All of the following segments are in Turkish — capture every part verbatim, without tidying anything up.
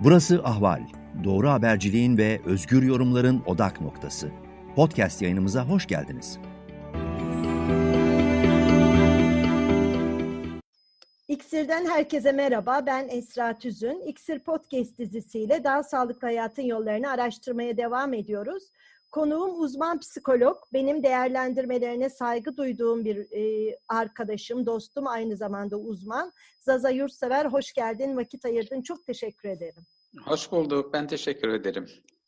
Burası Ahval. Doğru haberciliğin ve özgür yorumların odak noktası. Podcast yayınımıza hoş geldiniz. İksir'den herkese merhaba. Ben Esra Tüzün. İksir Podcast dizisiyle daha sağlıklı hayatın yollarını araştırmaya devam ediyoruz. Konuğum uzman psikolog. Benim değerlendirmelerine saygı duyduğum bir e, arkadaşım, dostum, aynı zamanda uzman. Zaza Yurtsever, hoş geldin, vakit ayırdın. Çok teşekkür ederim. Hoş bulduk. Ben teşekkür ederim.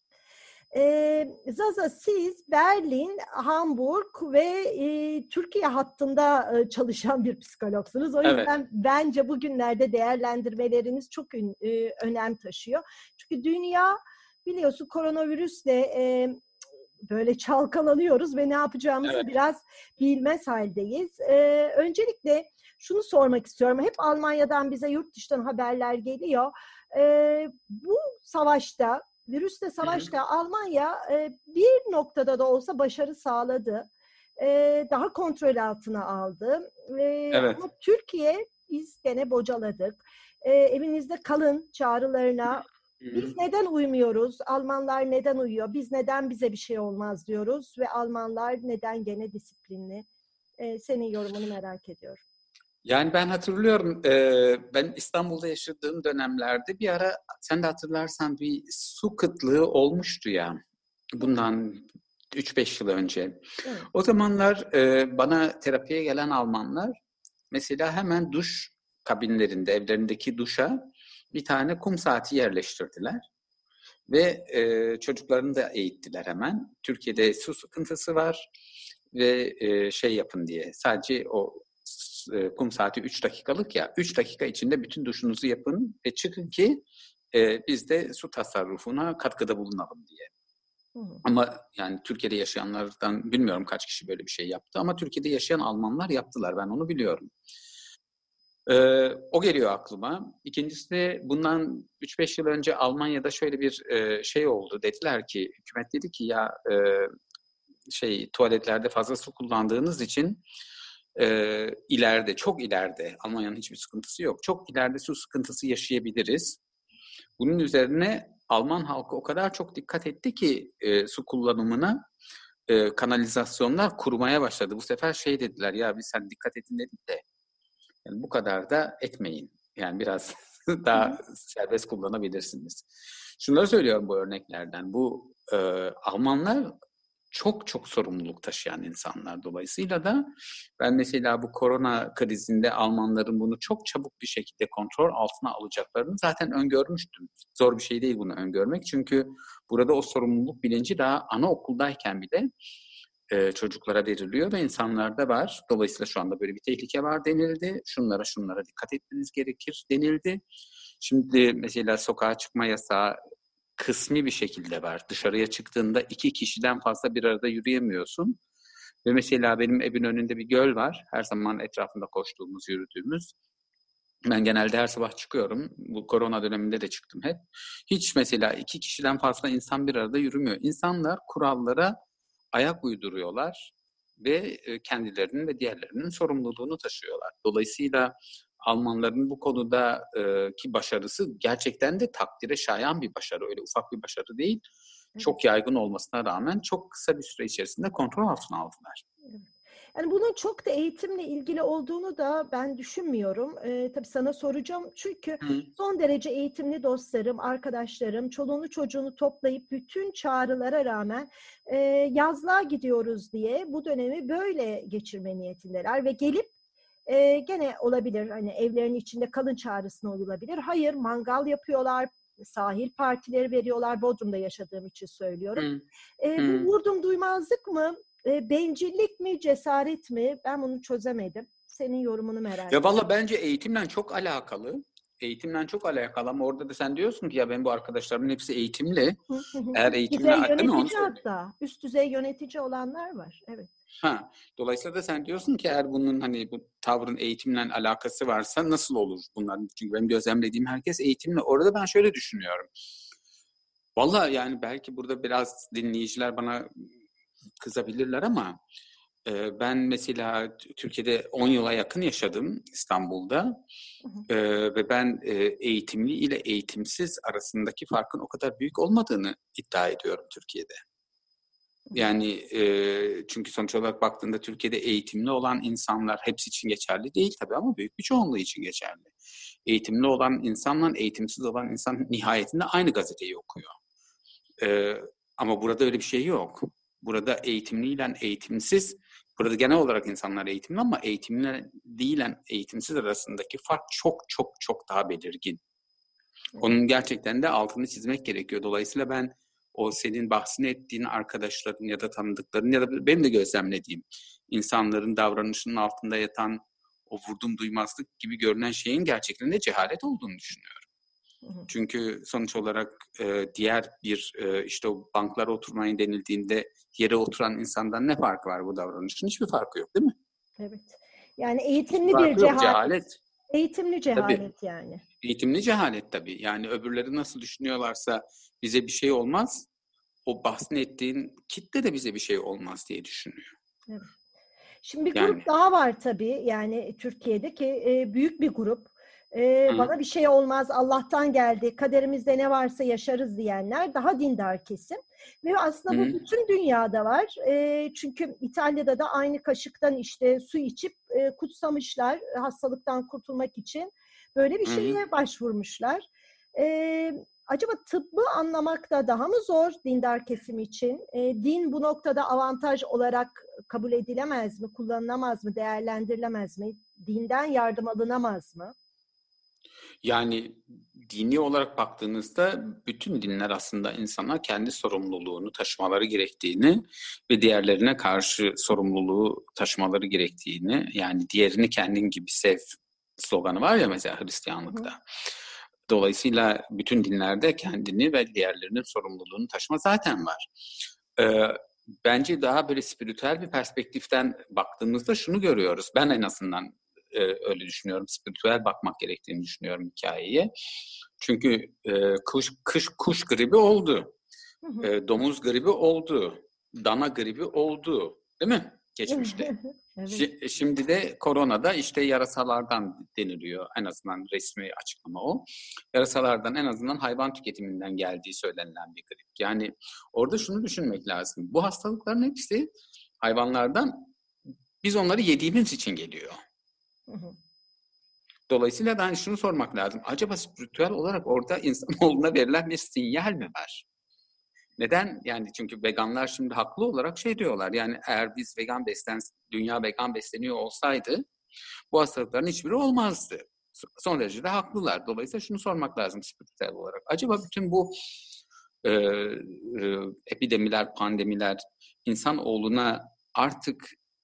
Ee, Zaza, siz Berlin, Hamburg ve e, Türkiye hattında e, çalışan bir psikologsunuz. O yüzden evet, bence bugünlerde değerlendirmeleriniz çok ün, e, önem taşıyor. Çünkü dünya biliyorsun koronavirüsle e, böyle çalkalanıyoruz ve ne yapacağımızı evet, biraz bilmez haldeyiz. E, öncelikle şunu sormak istiyorum. Hep Almanya'dan bize yurt dışından haberler geliyor. E, bu savaşta Virüsle savaşta hı hı. Almanya e, bir noktada da olsa başarı sağladı. E, daha kontrol altına aldı. E, evet. Ama Türkiye, biz gene bocaladık. E, evinizde kalın çağrılarına. Hı hı. Biz neden uymuyoruz? Almanlar neden uyuyor? Biz neden bize bir şey olmaz diyoruz? Ve Almanlar neden gene disiplinli? E, senin yorumunu merak ediyorum. Yani ben hatırlıyorum, ben İstanbul'da yaşadığım dönemlerde bir ara, sen de hatırlarsan, bir su kıtlığı olmuştu ya, bundan üç beş yıl önce. Evet. O zamanlar bana terapiye gelen Almanlar mesela hemen duş kabinlerinde, evlerindeki duşa bir tane kum saati yerleştirdiler. Ve çocuklarını da eğittiler hemen. Türkiye'de su sıkıntısı var ve şey yapın diye, sadece o kum saati üç dakikalık ya, üç dakika içinde bütün duşunuzu yapın ve çıkın ki e, biz de su tasarrufuna katkıda bulunalım diye. Hı. Ama yani Türkiye'de yaşayanlardan bilmiyorum kaç kişi böyle bir şey yaptı ama Türkiye'de yaşayan Almanlar yaptılar, ben onu biliyorum. Ee, o geliyor aklıma. İkincisi de bundan üç beş yıl önce Almanya'da şöyle bir e, şey oldu. Dediler ki, hükümet dedi ki ya e, şey tuvaletlerde fazla su kullandığınız için Ee, ileride, çok ileride, Almanya'nın hiçbir sıkıntısı yok, çok ileride su sıkıntısı yaşayabiliriz. Bunun üzerine Alman halkı o kadar çok dikkat etti ki e, su kullanımına, e, kanalizasyonlar kurumaya başladı. Bu sefer şey dediler, ya biz sen dikkat edin dedik de yani bu kadar da etmeyin. Yani biraz daha serbest kullanabilirsiniz. Şunları söylüyorum bu örneklerden. Bu e, Almanlar çok çok sorumluluk taşıyan insanlar, dolayısıyla da ben mesela bu korona krizinde Almanların bunu çok çabuk bir şekilde kontrol altına alacaklarını zaten öngörmüştüm. Zor bir şey değil bunu öngörmek, çünkü burada o sorumluluk bilinci daha anaokuldayken bile e, çocuklara veriliyor ve insanlarda var. Dolayısıyla şu anda böyle bir tehlike var denildi. Şunlara şunlara dikkat etmeniz gerekir denildi. Şimdi mesela sokağa çıkma yasağı kısmi bir şekilde var. Dışarıya çıktığında iki kişiden fazla bir arada yürüyemiyorsun. Ve mesela benim evin önünde bir göl var. Her zaman etrafında koştuğumuz, yürüdüğümüz. Ben genelde her sabah çıkıyorum. Bu korona döneminde de çıktım hep. Hiç mesela iki kişiden fazla insan bir arada yürümüyor. İnsanlar kurallara ayak uyduruyorlar ve kendilerinin ve diğerlerinin sorumluluğunu taşıyorlar. Dolayısıyla Almanların bu konudaki başarısı gerçekten de takdire şayan bir başarı. Öyle ufak bir başarı değil. Çok yaygın olmasına rağmen çok kısa bir süre içerisinde kontrol altına aldılar. Yani bunun çok da eğitimle ilgili olduğunu da ben düşünmüyorum. Ee, tabii sana soracağım. Çünkü Hı. son derece eğitimli dostlarım, arkadaşlarım, çoluğunu çocuğunu toplayıp bütün çağrılara rağmen e, yazlığa gidiyoruz diye bu dönemi böyle geçirme niyetindeler ve gelip e, gene olabilir hani evlerin içinde kalın çağrısına uyulabilir. Hayır, mangal yapıyorlar, sahil partileri veriyorlar. Bodrum'da yaşadığım için söylüyorum. Hı. E, bu vurdum duymazlık mı? E, bencillik mi, cesaret mi? Ben bunu çözemedim. Senin yorumunu merak ediyorum. Ya valla bence eğitimle çok alakalı. Eğitimle çok alakalı ama orada da sen diyorsun ki ya ben bu arkadaşlarımın hepsi eğitimli. Eğer eğitimle yönetici hatta. Üst düzey yönetici olanlar var. Evet. Ha, dolayısıyla da sen diyorsun ki eğer bunun hani bu tavrın eğitimle alakası varsa nasıl olur bunların? Çünkü benim gözlemlediğim herkes eğitimli. Orada ben şöyle düşünüyorum. Valla yani belki burada biraz dinleyiciler bana kızabilirler ama Ee, ben mesela Türkiye'de on yıla yakın yaşadım İstanbul'da. Hı hı. Ee, ve ben e, eğitimli ile eğitimsiz arasındaki farkın o kadar büyük olmadığını iddia ediyorum Türkiye'de. Yani e, çünkü sonuç olarak baktığında Türkiye'de eğitimli olan insanlar hepsi için geçerli değil tabii ama büyük bir çoğunluğu için geçerli. Eğitimli olan insanla eğitimsiz olan insan nihayetinde aynı gazeteyi okuyor. E, ama burada öyle bir şey yok. Burada eğitimliyle eğitimsiz, burada genel olarak insanlar eğitimli ama eğitimli değilen eğitimsiz arasındaki fark çok çok çok daha belirgin. Onun gerçekten de altını çizmek gerekiyor. Dolayısıyla ben o senin bahsini ettiğin arkadaşların ya da tanıdıkların ya da benim de gözlemlediğim insanların davranışının altında yatan o vurdum duymazlık gibi görünen şeyin gerçekten de cehalet olduğunu düşünüyorum. Hı hı. Çünkü sonuç olarak e, diğer bir e, işte o banklara oturmayın denildiğinde yere oturan insandan ne farkı var bu davranışın? Hiçbir farkı yok değil mi? Evet. Yani eğitimli bir cehalet. cehalet. Eğitimli cehalet tabii. yani. Eğitimli cehalet tabii. Yani öbürleri nasıl düşünüyorlarsa bize bir şey olmaz. O bahsettiğin kitle de bize bir şey olmaz diye düşünüyor. Evet. Şimdi bir yani. grup daha var tabii. Yani Türkiye'deki e, büyük bir grup. E, bana bir şey olmaz, Allah'tan geldi, kaderimizde ne varsa yaşarız diyenler daha dindar kesim. Ve aslında Hı. bu bütün dünyada var. E, çünkü İtalya'da da aynı kaşıktan işte su içip e, kutsamışlar hastalıktan kurtulmak için. Böyle bir şeye Hı. başvurmuşlar. E, acaba tıbbı anlamak da daha mı zor dindar kesim için? E, din bu noktada avantaj olarak kabul edilemez mi, kullanılamaz mı, değerlendirilemez mi? Dinden yardım alınamaz mı? Yani dini olarak baktığınızda bütün dinler aslında insana kendi sorumluluğunu taşımaları gerektiğini ve diğerlerine karşı sorumluluğu taşımaları gerektiğini, yani diğerini kendin gibi sev sloganı var ya mesela Hristiyanlıkta. Hı. Dolayısıyla bütün dinlerde kendini ve diğerlerinin sorumluluğunu taşıma zaten var. Ee, bence daha böyle spiritüel bir perspektiften baktığımızda şunu görüyoruz. Ben en azından e, öyle düşünüyorum. Spiritüel bakmak gerektiğini düşünüyorum hikayeye. Çünkü e, kuş, kış, kuş gribi oldu. Hı hı. E, domuz gribi oldu. Dana gribi oldu. Değil mi? Geçmişte. Evet. Şimdi de koronada işte yarasalardan deniliyor. En azından resmi açıklama o. Yarasalardan, en azından hayvan tüketiminden geldiği söylenilen bir grip. Yani orada şunu düşünmek lazım. Bu hastalıkların hepsi hayvanlardan, biz onları yediğimiz için geliyor. Hı hı. Dolayısıyla ben şunu sormak lazım. Acaba spiritüel olarak orada insanoğluna verilen bir sinyal mi var? Neden? Yani çünkü veganlar şimdi haklı olarak şey diyorlar. Yani eğer biz vegan beslen, dünya vegan besleniyor olsaydı bu hastalıkların hiçbiri olmazdı. Son derece de haklılar. Dolayısıyla şunu sormak lazım spiritüel olarak. Acaba bütün bu e, e, epidemiler, pandemiler insanoğluna artık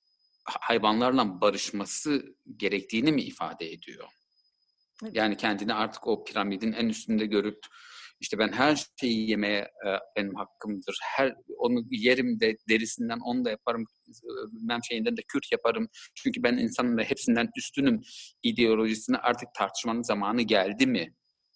hayvanlarla barışması gerektiğini mi ifade ediyor? Evet. Yani kendini artık o piramidin en üstünde görüp işte ben her şeyi yemeye e, benim hakkımdır. Her onu yerim de derisinden onu da yaparım. Bilmem şeyinden de kürt yaparım. Çünkü ben insanın da hepsinden üstünüm ideolojisini artık tartışmanın zamanı geldi mi?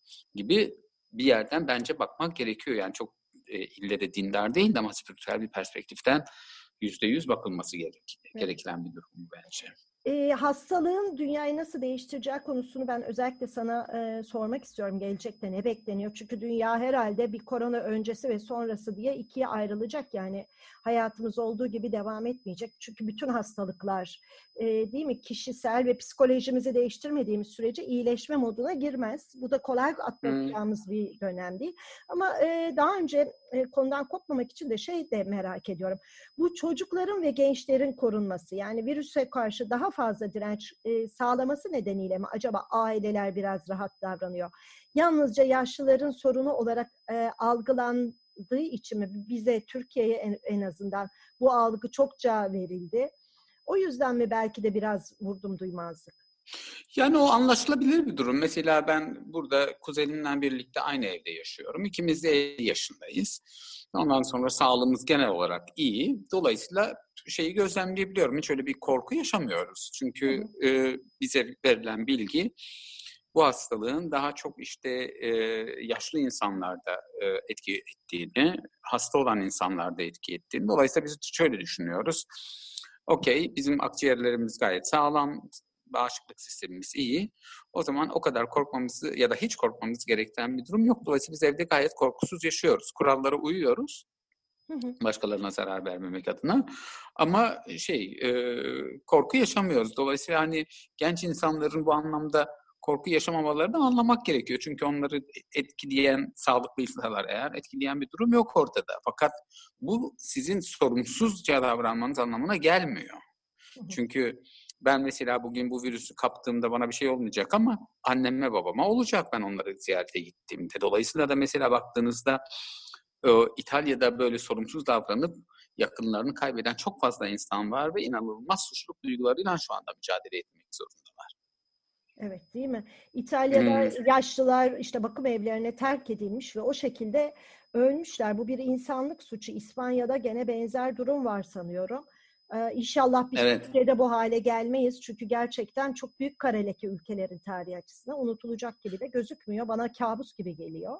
Gibi bir yerden bence bakmak gerekiyor. Yani çok e, ille de dindar değil de ama spiritüel bir perspektiften yüzde yüz bakılması gerek, evet. gereken bir durum bence. E, hastalığın dünyayı nasıl değiştireceği konusunu ben özellikle sana e, sormak istiyorum. Gelecekte ne bekleniyor? Çünkü dünya herhalde bir korona öncesi ve sonrası diye ikiye ayrılacak. Yani hayatımız olduğu gibi devam etmeyecek. Çünkü bütün hastalıklar e, değil mi, kişisel ve psikolojimizi değiştirmediğimiz sürece iyileşme moduna girmez. Bu da kolay atlatacağımız hmm. bir dönem değil. Ama e, daha önce e, konudan kopmamak için de şey de merak ediyorum. Bu çocukların ve gençlerin korunması, yani virüse karşı daha fazla direnç e, sağlaması nedeniyle mi acaba aileler biraz rahat davranıyor? Yalnızca yaşlıların sorunu olarak e, algılandığı için mi bize, Türkiye'ye en, en azından bu algı çokça verildi? O yüzden mi belki de biraz vurdum duymazlık? Yani o anlaşılabilir bir durum. Mesela ben burada kuzenimle birlikte aynı evde yaşıyorum. İkimiz de elli yaşındayız. Ondan sonra sağlığımız genel olarak iyi. Dolayısıyla şeyi gözlemleyebiliyorum. Hiç öyle bir korku yaşamıyoruz. Çünkü e, bize verilen bilgi bu hastalığın daha çok işte e, yaşlı insanlarda e, etki ettiğini, hasta olan insanlarda etki ettiğini. Dolayısıyla biz şöyle düşünüyoruz. Okey, bizim akciğerlerimiz gayet sağlam, bağışıklık sistemimiz iyi. O zaman o kadar korkmamızı ya da hiç korkmamız gerektiren bir durum yok. Dolayısıyla biz evde gayet korkusuz yaşıyoruz. Kurallara uyuyoruz. Hı hı. Başkalarına zarar vermemek adına. Ama şey, e, korku yaşamıyoruz. Dolayısıyla hani genç insanların bu anlamda korku yaşamamalarını anlamak gerekiyor. Çünkü onları etkileyen, sağlıklıysalar eğer, etkileyen bir durum yok ortada. Fakat bu sizin sorumsuzca davranmanız anlamına gelmiyor. Hı hı. Çünkü ben mesela bugün bu virüsü kaptığımda bana bir şey olmayacak ama anneme babama olacak ben onları ziyarete gittiğimde. Dolayısıyla da mesela baktığınızda İtalya'da böyle sorumsuz davranıp yakınlarını kaybeden çok fazla insan var ve inanılmaz suçluluk duygularıyla şu anda mücadele etmek zorundalar. Evet, değil mi? İtalya'da hmm. yaşlılar işte bakım evlerine terk edilmiş ve o şekilde ölmüşler. Bu bir insanlık suçu. İspanya'da gene benzer durum var sanıyorum. Ee, İnşallah biz evet. Türkiye'de bu hale gelmeyiz. Çünkü gerçekten çok büyük kara leke ülkelerin tarihi açısından unutulacak gibi de gözükmüyor. Bana kabus gibi geliyor.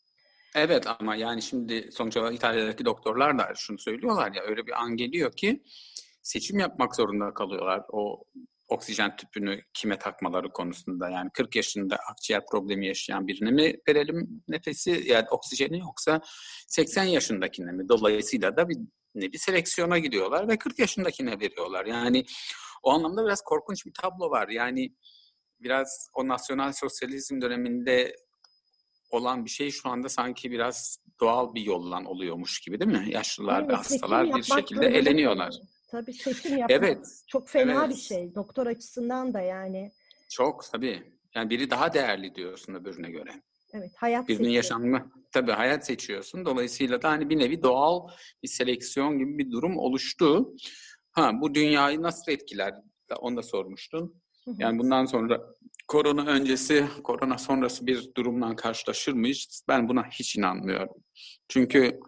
Evet ama yani şimdi sonuç olarak İtalya'daki doktorlar da şunu söylüyorlar ya, öyle bir an geliyor ki seçim yapmak zorunda kalıyorlar. O oksijen tüpünü kime takmaları konusunda, yani kırk yaşında akciğer problemi yaşayan birine mi verelim nefesi, yani oksijeni, yoksa seksen yaşındakine mi? Dolayısıyla da bir nevi seleksiyona gidiyorlar ve kırk yaşındakine veriyorlar. Yani o anlamda biraz korkunç bir tablo var. Yani biraz o nasyonal sosyalizm döneminde olan bir şey şu anda sanki biraz doğal bir yollan oluyormuş gibi, değil mi? Yaşlılar evet, ve hastalar bir şekilde eleniyorlar. Tabii seçim yapmak evet, çok fena evet. bir şey. Doktor açısından da yani. Çok tabii. Yani biri daha değerli diyorsun öbürüne göre. Evet, hayat birinin yaşamını tabii hayat seçiyorsun. Dolayısıyla da hani bir nevi doğal bir seleksiyon gibi bir durum oluştu. Ha, bu dünyayı nasıl etkiler? Onu da sormuştun. Hı hı. Yani bundan sonra korona öncesi, korona sonrası bir durumla karşılaşır mıyız? Ben buna hiç inanmıyorum. Çünkü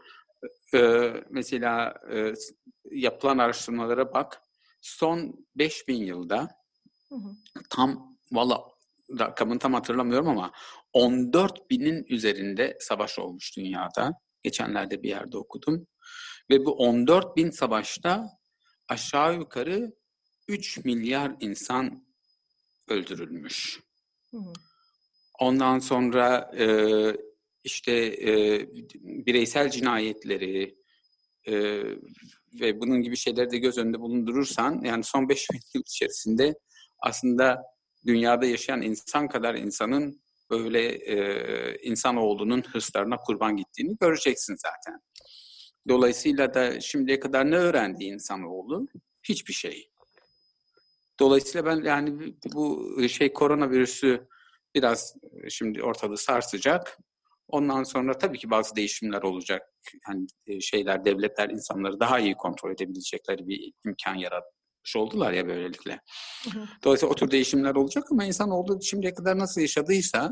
e, mesela e, yapılan araştırmalara bak. Son beş bin yılda hı hı. tam valla rakamını tam hatırlamıyorum ama on dört binin üzerinde savaş olmuş dünyada. Geçenlerde bir yerde okudum. Ve bu on dört bin savaşta aşağı yukarı üç milyar insan öldürülmüş. Hı hı. Ondan sonra e, işte e, bireysel cinayetleri e, ve bunun gibi şeyleri de göz önünde bulundurursan, yani son beş bin yıl içerisinde aslında dünyada yaşayan insan kadar insanın böyle e, insanoğlunun hırslarına kurban gittiğini göreceksin zaten. Dolayısıyla da şimdiye kadar ne öğrendi insanoğlu? Hiçbir şey. Dolayısıyla ben yani bu şey koronavirüsü biraz şimdi ortalığı sarsacak. Ondan sonra tabii ki bazı değişimler olacak. Yani şeyler, devletler insanları daha iyi kontrol edebilecekleri bir imkan yaratmış oldular ya böylelikle. Hı hı. Dolayısıyla o tür değişimler olacak ama insanoğlu şimdiye kadar nasıl yaşadıysa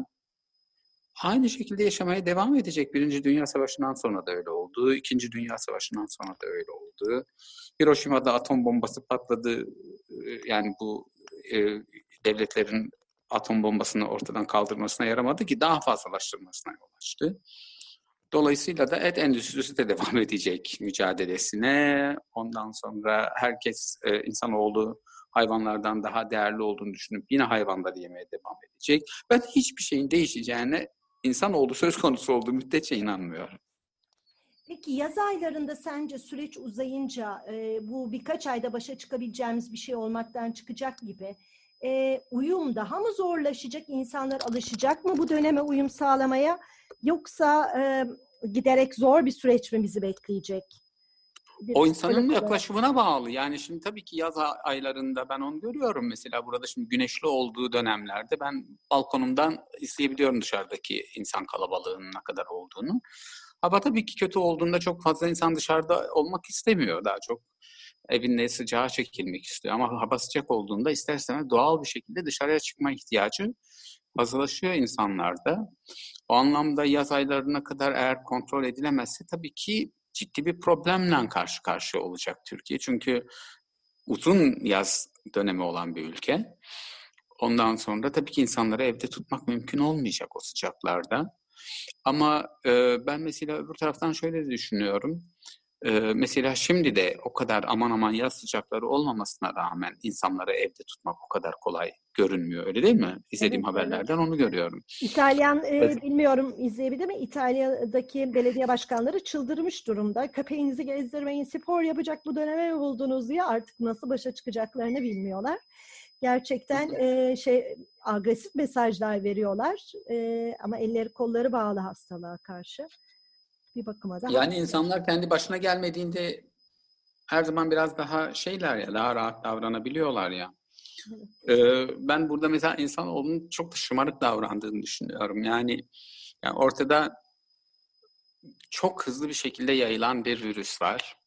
aynı şekilde yaşamaya devam edecek. Birinci Dünya Savaşı'ndan sonra da öyle oldu. İkinci Dünya Savaşı'ndan sonra da öyle oldu. Hiroşima'da atom bombası patladı. Yani bu e, devletlerin atom bombasını ortadan kaldırmasına yaramadı ki daha fazlalaştırmasına yol açtı. Dolayısıyla da et endüstrisi de devam edecek mücadelesine. Ondan sonra herkes, e, insanoğlu hayvanlardan daha değerli olduğunu düşünüp yine hayvanları yemeye devam edecek. Ben hiçbir şeyin değişeceğine, insanoğlu söz konusu olduğu müddetçe inanmıyorum. Peki yaz aylarında sence süreç uzayınca e, bu birkaç ayda başa çıkabileceğimiz bir şey olmaktan çıkacak gibi e, uyum daha mı zorlaşacak? İnsanlar alışacak mı bu döneme uyum sağlamaya? Yoksa e, giderek zor bir süreç mi bizi bekleyecek? Bir o insanın yaklaşımına bağlı. Yani şimdi tabii ki yaz aylarında ben onu görüyorum. Mesela burada şimdi güneşli olduğu dönemlerde ben balkonumdan izleyebiliyorum dışarıdaki insan kalabalığının ne kadar olduğunu. Hava tabii ki kötü olduğunda çok fazla insan dışarıda olmak istemiyor. Daha çok evinde sıcağa çekilmek istiyor. Ama hava sıcak olduğunda ister istemez doğal bir şekilde dışarıya çıkma ihtiyacı fazlalaşıyor insanlarda. O anlamda yaz aylarına kadar eğer kontrol edilemezse tabii ki ciddi bir problemle karşı karşıya olacak Türkiye. Çünkü uzun yaz dönemi olan bir ülke. Ondan sonra tabii ki insanları evde tutmak mümkün olmayacak o sıcaklarda. Ama e, ben mesela öbür taraftan şöyle düşünüyorum. Ee, mesela şimdi de o kadar aman aman yaz sıcakları olmamasına rağmen insanları evde tutmak o kadar kolay görünmüyor. Öyle değil mi? İzlediğim Evet, haberlerden evet. onu görüyorum. İtalyan, e, Evet. bilmiyorum izleyebilir mi? İtalya'daki belediye başkanları çıldırmış durumda. Köpeğinizi gezdirmeyin, spor yapacak bu döneme mi buldunuz diye artık nasıl başa çıkacaklarını bilmiyorlar. Gerçekten e, şey agresif mesajlar veriyorlar. E, ama elleri kolları bağlı hastalığa karşı. Bir bakıma da. Yani insanlar kendi başına gelmediğinde her zaman biraz daha şeyler ya, daha rahat davranabiliyorlar ya. Ee, ben burada mesela insanoğlunun çok da şımarık davrandığını düşünüyorum. Yani, yani ortada çok hızlı bir şekilde yayılan bir virüs var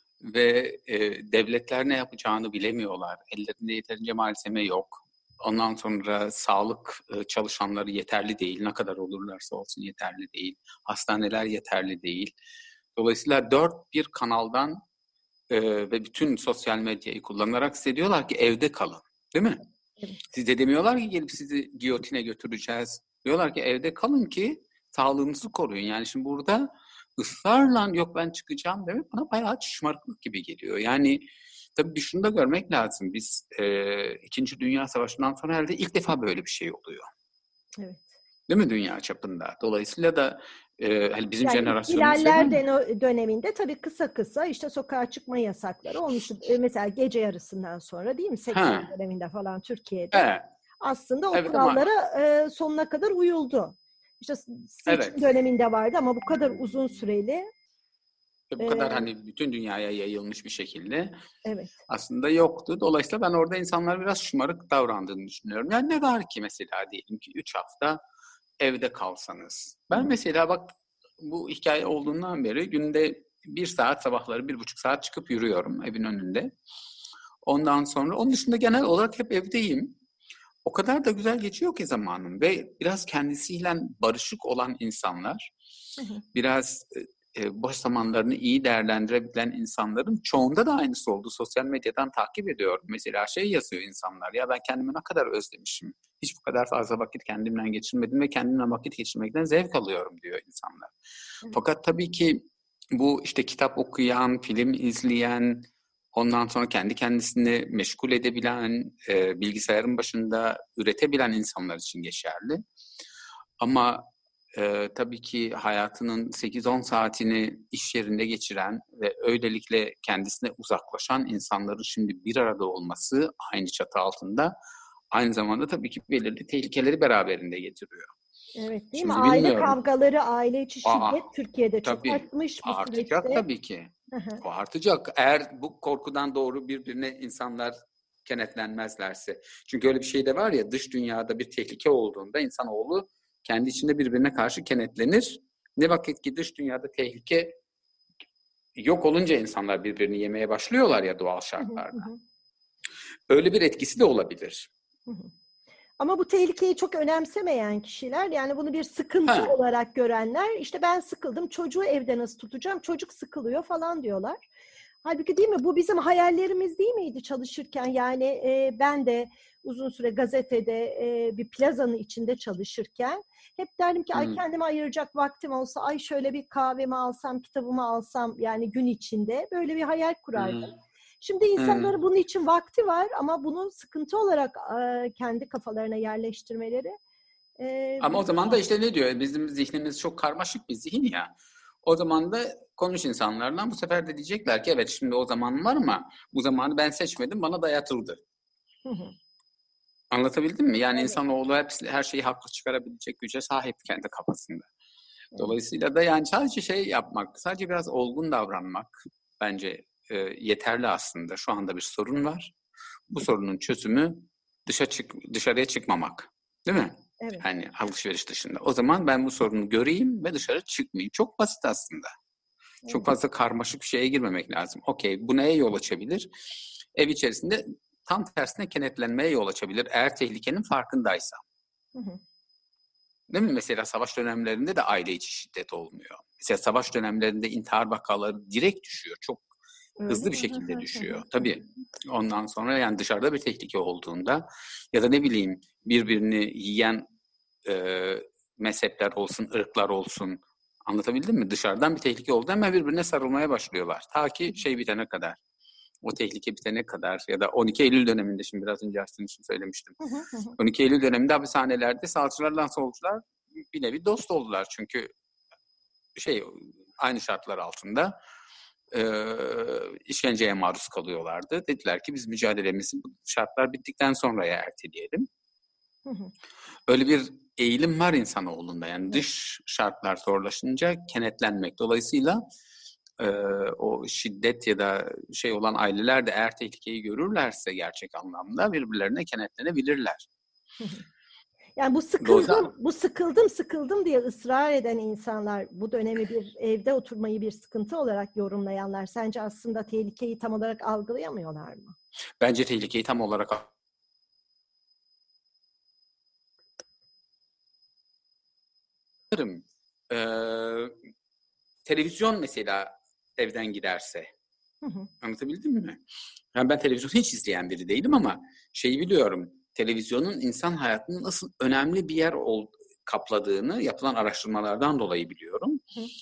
ve e, devletler ne yapacağını bilemiyorlar. Ellerinde yeterince malzeme yok. Ondan sonra sağlık e, çalışanları yeterli değil. Ne kadar olurlarsa olsun yeterli değil. Hastaneler yeterli değil. Dolayısıyla dört bir kanaldan e, ve bütün sosyal medyayı kullanarak size diyorlar ki evde kalın. Değil mi? Evet. Size demiyorlar ki gelip sizi giyotine götüreceğiz. Diyorlar ki evde kalın ki sağlığınızı koruyun. Yani şimdi burada ısrarla yok ben çıkacağım demek bana bayağı şımarıklık gibi geliyor. Yani tabii şunu da görmek lazım. Biz e, İkinci Dünya Savaşı'ndan sonra herhalde ilk defa böyle bir şey oluyor. Evet. Değil mi dünya çapında? Dolayısıyla da e, hani bizim Yani jenerasyonumuz ihtilaller döneminde tabii kısa kısa işte sokağa çıkma yasakları olmuştu. Mesela gece yarısından sonra değil mi? seksen döneminde falan Türkiye'de. Evet. Aslında o Evet kurallara ama... e, sonuna kadar uyuldu. İşte seçim Evet. döneminde vardı ama bu kadar uzun süreli. Bu kadar e, hani bütün dünyaya yayılmış bir şekilde evet. aslında yoktu. Dolayısıyla ben orada insanlar biraz şımarık davrandığını düşünüyorum. Yani ne var ki mesela diyelim ki üç hafta evde kalsanız. Ben mesela bak bu hikaye olduğundan beri günde bir saat sabahları bir buçuk saat çıkıp yürüyorum evin önünde. Ondan sonra onun dışında genel olarak hep evdeyim. O kadar da güzel geçiyor ki zamanım ve biraz kendisiyle barışık olan insanlar, biraz e, boş zamanlarını iyi değerlendirebilen insanların çoğunda da aynısı oldu. Sosyal medyadan takip ediyorum. Mesela şey yazıyor insanlar, ya ben kendimi ne kadar özlemişim. Hiç bu kadar fazla vakit kendimle geçirmedim ve kendimle vakit geçirmekten zevk alıyorum diyor insanlar. Fakat tabii ki bu işte kitap okuyan, film izleyen, ondan sonra kendi kendisini meşgul edebilen, e, bilgisayarın başında üretebilen insanlar için geçerli. Ama e, tabii ki hayatının sekiz on saatini iş yerinde geçiren ve öylelikle kendisine uzaklaşan insanların şimdi bir arada olması aynı çatı altında aynı zamanda tabii ki belirli tehlikeleri beraberinde getiriyor. Evet değil şimdi mi? Aile bilmiyorum. kavgaları, aile içi şiddet Aa, Türkiye'de çok tabii, artmış bu artacak süreçte. tabii ki. O artacak. Eğer bu korkudan doğru birbirine insanlar kenetlenmezlerse. Çünkü öyle bir şey de var ya, dış dünyada bir tehlike olduğunda insanoğlu kendi içinde birbirine karşı kenetlenir. Ne vakit ki dış dünyada tehlike yok olunca insanlar birbirini yemeye başlıyorlar ya doğal şartlarda. Öyle bir etkisi de olabilir. Ama bu tehlikeyi çok önemsemeyen kişiler, yani bunu bir sıkıntı ha. olarak görenler, işte ben sıkıldım, çocuğu evde nasıl tutacağım, çocuk sıkılıyor falan diyorlar. Halbuki değil mi, bu bizim hayallerimiz değil miydi çalışırken? Yani e, ben de uzun süre gazetede e, bir plazanın içinde çalışırken hep derdim ki hmm. ay kendime ayıracak vaktim olsa, ay şöyle bir kahvemi alsam, kitabımı alsam, yani gün içinde böyle bir hayal kurardım. Hmm. Şimdi insanların hmm. bunun için vakti var ama bunu sıkıntı olarak e, kendi kafalarına yerleştirmeleri. E, ama o zaman da işte ne diyor? Bizim zihnimiz çok karmaşık bir zihin ya. O zaman da konuş insanlarla, bu sefer de diyecekler ki evet şimdi o zaman var ama bu zamanı ben seçmedim, bana dayatıldı. Hı hı. Anlatabildim mi? Yani evet. İnsanoğlu hepsi, her şeyi haklı çıkarabilecek güce sahip kendi kafasında. Evet. Dolayısıyla da yani sadece şey yapmak, sadece biraz olgun davranmak bence e, yeterli aslında. Şu anda bir sorun var. Bu sorunun çözümü dışa çık, dışarıya çıkmamak. Değil mi? Evet. Yani alışveriş dışında. O zaman ben bu sorunu göreyim ve dışarı çıkmayayım. Çok basit aslında. Evet. Çok fazla karmaşık bir şeye girmemek lazım. Okey, bu neye yol açabilir? Ev içerisinde tam tersine kenetlenmeye yol açabilir eğer tehlikenin farkındaysa. Hı hı. Değil mi? Mesela savaş dönemlerinde de aile içi şiddet olmuyor. Mesela savaş dönemlerinde intihar vakaları direkt düşüyor. Çok hızlı bir şekilde düşüyor. Tabii ondan sonra yani dışarıda bir tehlike olduğunda ya da ne bileyim birbirini yiyen e, mezhepler olsun, ırklar olsun, Anlatabildim mi? Dışarıdan bir tehlike oldu hemen birbirine sarılmaya başlıyorlar. Ta ki şey bitene kadar. O tehlike bitene kadar ya da on iki Eylül döneminde, şimdi biraz önce Aslı'nın için söylemiştim. on iki Eylül döneminde hapishanelerde sağcılarla solcular bir nevi dost oldular. Çünkü şey aynı şartlar altında e, işkenceye maruz kalıyorlardı. Dediler ki biz mücadelemizi bu şartlar bittikten sonraya erteleyelim. Öyle bir eğilim var insanoğlunda. Yani dış şartlar zorlaşınca kenetlenmek. Dolayısıyla e, o şiddet ya da şey olan aileler de eğer tehlikeyi görürlerse gerçek anlamda birbirlerine kenetlenebilirler. Yani bu sıkıldım, bu sıkıldım, sıkıldım diye ısrar eden insanlar, bu dönemi bir evde oturmayı bir sıkıntı olarak yorumlayanlar, sence aslında tehlikeyi tam olarak algılayamıyorlar mı? Bence tehlikeyi tam olarak Ee, televizyon mesela evden giderse. Hı hı. Anlatabildim mi? Yani ben televizyon hiç izleyen biri değilim ama şeyi biliyorum. Televizyonun insan hayatının nasıl önemli bir yer ol, kapladığını yapılan araştırmalardan dolayı biliyorum.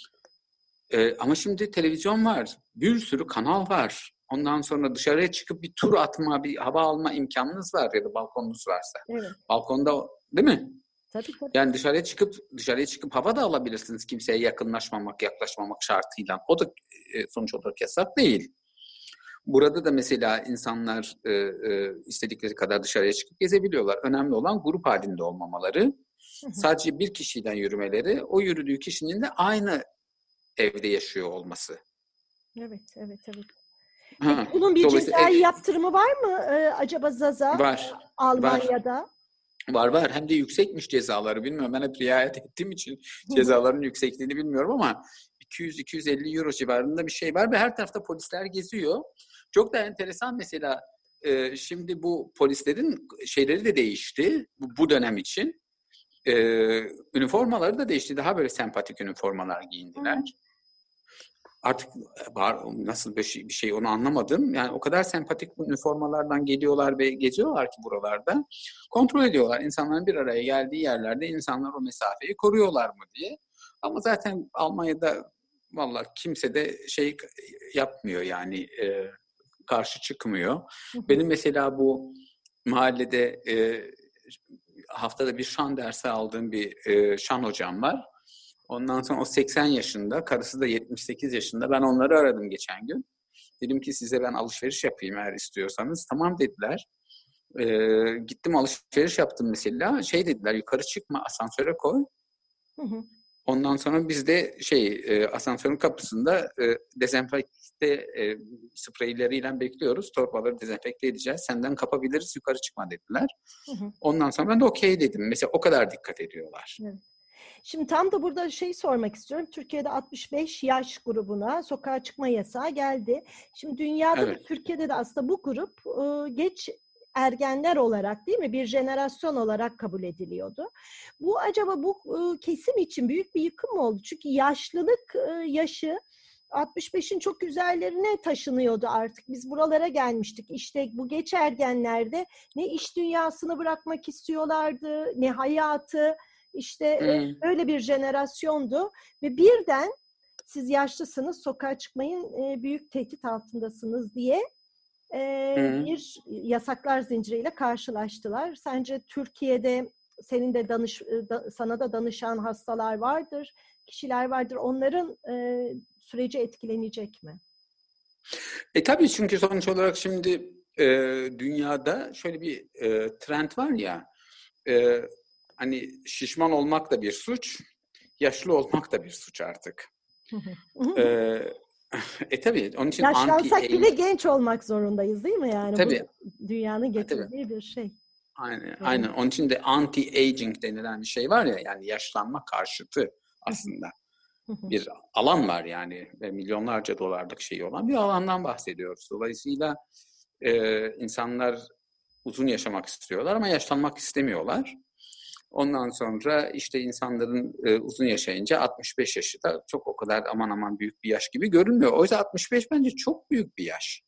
Ee, ama şimdi televizyon var. Bir sürü kanal var. Ondan sonra dışarıya çıkıp bir tur atma, bir hava alma imkanınız var ya da balkonunuz varsa. Evet. Balkonda, değil mi? Tabii, tabii. Yani dışarıya çıkıp dışarıya çıkıp hava da alabilirsiniz kimseye yakınlaşmamak, yaklaşmamak şartıyla. O da e, sonuç olarak yasak değil. Burada da mesela insanlar e, e, istedikleri kadar dışarıya çıkıp gezebiliyorlar. Önemli olan grup halinde olmamaları. Hı hı. Sadece bir kişiden yürümeleri, o yürüdüğü kişinin de aynı evde yaşıyor olması. Evet, evet, evet. Ha, peki bunun bir cezai ev... yaptırımı var mı ee, acaba Zaza? Var. Almanya'da. Var. Var var. Hem de yüksekmiş cezaları. Bilmiyorum. Ben hep riayet ettiğim için cezaların yüksekliğini bilmiyorum ama iki yüz iki yüz elli euro civarında bir şey var ve her tarafta polisler geziyor. Çok da enteresan mesela e, şimdi bu polislerin şeyleri de değişti bu, bu dönem için. E, üniformaları da değişti. Daha böyle sempatik üniformalar giyindiler. Hı. Artık nasıl bir şey, bir şey onu anlamadım. Yani o kadar sempatik üniformalardan geliyorlar ve geziyorlar ki buralarda. Kontrol ediyorlar. İnsanların bir araya geldiği yerlerde insanlar o mesafeyi koruyorlar mı diye. Ama zaten Almanya'da vallahi kimse de şey yapmıyor yani e, karşı çıkmıyor. Hı hı. Benim mesela bu mahallede e, haftada bir şan dersi aldığım bir e, şan hocam var. Ondan sonra o seksen yaşında, karısı da yetmiş sekiz yaşında. Ben onları aradım geçen gün. Dedim ki size ben alışveriş yapayım eğer istiyorsanız. Tamam dediler. Ee, gittim alışveriş yaptım mesela. Şey dediler yukarı çıkma asansöre koy. Hı hı. Ondan sonra biz de şey e, asansörün kapısında e, dezenfekte e, spreyleriyle bekliyoruz. Torbaları dezenfekte edeceğiz. Senden kapabiliriz yukarı çıkma dediler. Hı hı. Ondan sonra ben de okey dedim. Mesela o kadar dikkat ediyorlar. Evet. Şimdi tam da burada şey sormak istiyorum. Türkiye'de altmış beş yaş grubuna sokağa çıkma yasağı geldi. Şimdi dünyada evet. da Türkiye'de de aslında bu grup geç ergenler olarak değil mi bir jenerasyon olarak kabul ediliyordu. Bu acaba bu kesim için büyük bir yıkım mı oldu? Çünkü yaşlılık yaşı altmış beşin çok üzerlerine taşınıyordu artık. Biz buralara gelmiştik. İşte bu geç ergenlerde ne iş dünyasını bırakmak istiyorlardı, ne hayatı. İşte hmm. böyle bir jenerasyondu ve birden siz yaşlısınız, sokağa çıkmayın, büyük tehdit altındasınız diye hmm. bir yasaklar zinciriyle karşılaştılar. Sence Türkiye'de senin de danış, sana da danışan hastalar vardır, kişiler vardır. Onların süreci etkilenecek mi? E tabii çünkü sonuç olarak şimdi e, dünyada şöyle bir e, trend var ya. E, Hani şişman olmak da bir suç, yaşlı olmak da bir suç artık. ee, e tabii onun için yaşlansak bile genç olmak zorundayız değil mi yani? Tabii. Bu dünyanın getirdiği bir şey. Aynen, evet. aynen. Onun için de anti-aging denilen bir şey var ya, yani yaşlanma karşıtı aslında. Bir alan var yani ve milyonlarca dolarlık şey olan bir alandan bahsediyoruz. Dolayısıyla e, insanlar uzun yaşamak istiyorlar ama yaşlanmak istemiyorlar. Ondan sonra işte insanların e, uzun yaşayınca altmış beş yaşı da çok o kadar aman aman büyük bir yaş gibi görünmüyor. Oysa altmış beş bence çok büyük bir yaş.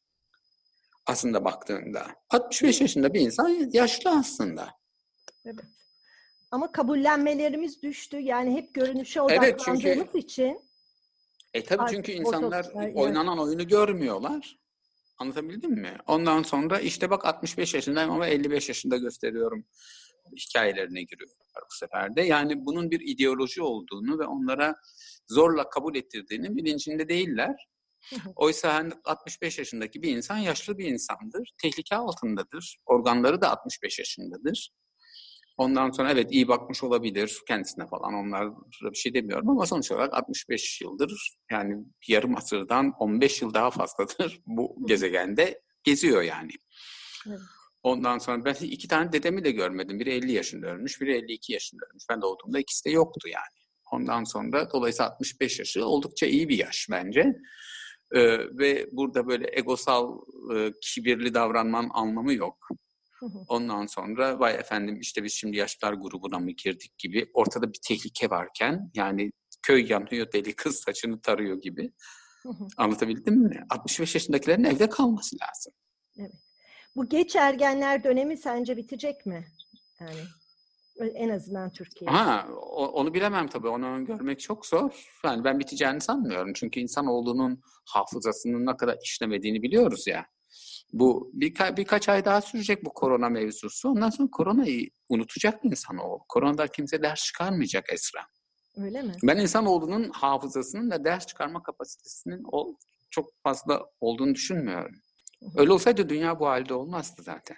Aslında baktığında. altmış beş yaşında bir insan yaşlı aslında. Evet. Ama kabullenmelerimiz düştü. Yani hep görünüşe odaklandığımız evet, çünkü, için. E tabii çünkü insanlar oynanan oyunu görmüyorlar. Anlatabildim mi? Ondan sonra işte bak altmış beş yaşındayım ama elli beş yaşında gösteriyorum hikayelerine giriyorlar bu sefer de. Yani bunun bir ideoloji olduğunu ve onlara zorla kabul ettirdiğinin bilincinde değiller. Oysa hani altmış beş yaşındaki bir insan yaşlı bir insandır. Tehlike altındadır. Organları da altmış beş yaşındadır. Ondan sonra evet iyi bakmış olabilir kendisine falan, onlara bir şey demiyorum ama sonuç olarak altmış beş yıldır, yani yarım asırdan on beş yıl daha fazladır bu gezegende geziyor yani. Evet. Ondan sonra ben iki tane dedemi de görmedim. Biri elli yaşında ölmüş, biri elli iki yaşında ölmüş. Ben doğduğumda ikisi de yoktu yani. Ondan sonra dolayısıyla altmış beş yaşı oldukça iyi bir yaş bence. Ee, ve burada böyle egosal, e, kibirli davranmanın anlamı yok. Ondan sonra vay efendim işte biz şimdi yaşlılar grubuna mı girdik gibi, ortada bir tehlike varken, yani köy yanıyor deli kız saçını tarıyor gibi. Anlatabildim mi? altmış beş yaşındakilerin evde kalması lazım. Evet. Bu geç ergenler dönemi sence bitecek mi? Yani en azından Türkiye'de. Ha, onu bilemem tabii. Onu görmek çok zor. Yani ben biteceğini sanmıyorum. Çünkü insanoğlunun hafızasının ne kadar işlemediğini biliyoruz ya. Bu birka, birkaç ay daha sürecek bu korona mevzusu. Ondan sonra koronayı unutacak insanoğlu. Koronadan kimse ders çıkarmayacak Esra. Öyle mi? Ben insanoğlunun hafızasının ve ders çıkarma kapasitesinin o, çok fazla olduğunu düşünmüyorum. Öyle olsaydı dünya bu halde olmazdı zaten.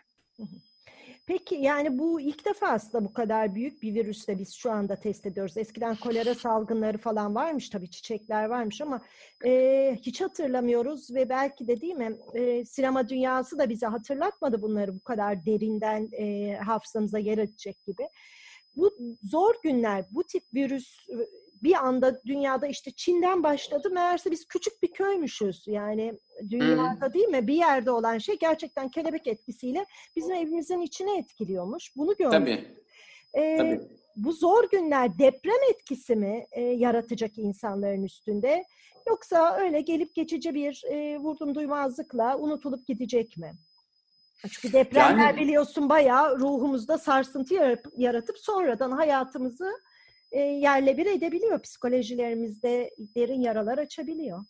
Peki yani bu ilk defa aslında bu kadar büyük bir virüsle biz şu anda test ediyoruz. Eskiden kolera salgınları falan varmış tabii, çiçekler varmış ama e, hiç hatırlamıyoruz ve belki de değil mi e, sinema dünyası da bize hatırlatmadı bunları bu kadar derinden e, hafızamıza yer edecek gibi. Bu zor günler, bu tip virüs bir anda dünyada işte Çin'den başladı. Meğerse biz küçük bir köymüşüz. Yani dünyada değil mi? Bir yerde olan şey gerçekten kelebek etkisiyle bizim evimizin içine etkiliyormuş. Bunu gördük. Tabii. Ee, Tabii. Bu zor günler deprem etkisi mi e, yaratacak insanların üstünde? Yoksa öyle gelip geçici bir e, vurdum duymazlıkla unutulup gidecek mi? Çünkü depremler yani, biliyorsun bayağı ruhumuzda sarsıntı yaratıp sonradan hayatımızı e, yerle bir edebiliyor. Psikolojilerimizde derin yaralar açabiliyor.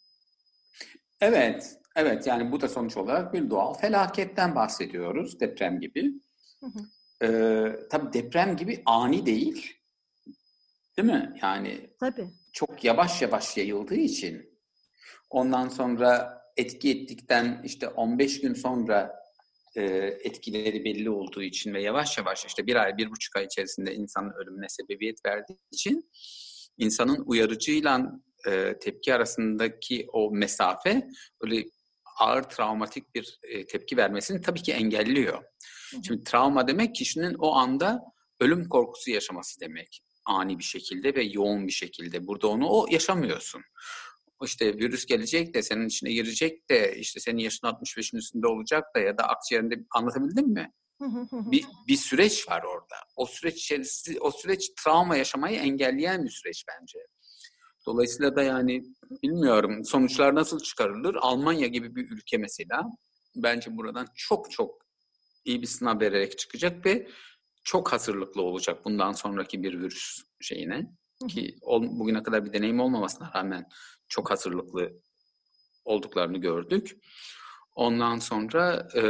Evet, evet. Yani bu da sonuç olarak bir doğal felaketten bahsediyoruz, deprem gibi. Hı hı. Ee, tabii deprem gibi ani değil, değil mi? Yani tabii. Çok yavaş yavaş yayıldığı için, ondan sonra etki ettikten işte on beş gün sonra e, etkileri belli olduğu için ve yavaş yavaş işte bir ay, bir buçuk ay içerisinde insanın ölümüne sebebiyet verdiği için insanın uyarıcıyla e, tepki arasındaki o mesafe öyle ağır travmatik bir e, tepki vermesini tabii ki engelliyor. Hı hı. Şimdi travma demek kişinin o anda ölüm korkusu yaşaması demek. Ani bir şekilde ve yoğun bir şekilde. Burada onu o yaşamıyorsun. İşte virüs gelecek de senin içine girecek de işte senin yaşın altmış beşin üstünde olacak da ya da akciğerinde, anlatabildim mi? bir, bir süreç var orada. O süreç içerisinde, o süreç travma yaşamayı engelleyen bir süreç bence. Dolayısıyla da yani bilmiyorum sonuçlar nasıl çıkarılır. Almanya gibi bir ülke mesela bence buradan çok çok iyi bir sınav vererek çıkacak ve çok hazırlıklı olacak bundan sonraki bir virüs şeyine. Ki bugüne kadar bir deneyim olmamasına rağmen çok hazırlıklı olduklarını gördük. Ondan sonra e,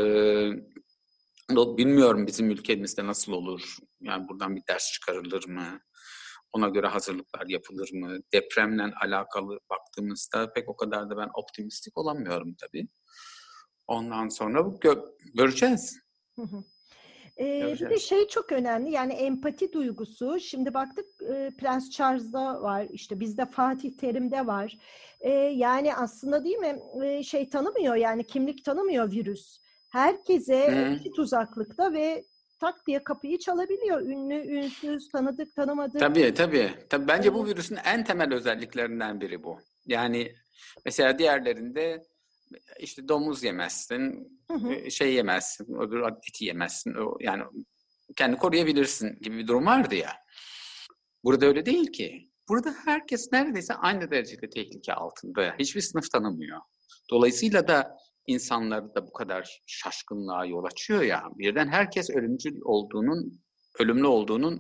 bilmiyorum bizim ülkemizde nasıl olur? Yani buradan bir ders çıkarılır mı? Ona göre hazırlıklar yapılır mı? Depremle alakalı baktığımızda pek o kadar da ben optimistik olamıyorum tabii. Ondan sonra gö- göreceğiz. Hı hı. Ee, bir de şey çok önemli, yani empati duygusu. Şimdi baktık e, Prens Charles'da var, işte bizde Fatih Terim'de var. E, yani aslında değil mi e, şey tanımıyor, yani kimlik tanımıyor virüs. Herkese eşit uzaklıkta ve tak diye kapıyı çalabiliyor. Ünlü, ünsüz, tanıdık, tanımadık. Tabii tabii. Tabii bence bu virüsün en temel özelliklerinden biri bu. Yani mesela diğerlerinde işte domuz yemezsin, hı hı. şey yemezsin, öbür eti yemezsin. Yani kendini koruyabilirsin gibi bir durum vardı ya. Burada öyle değil ki. Burada herkes neredeyse aynı derecede tehlike altında. Hiçbir sınıf tanımıyor. Dolayısıyla da insanları da bu kadar şaşkınlığa yol açıyor ya. Birden herkes ölümcül olduğunun, ölümlü olduğunun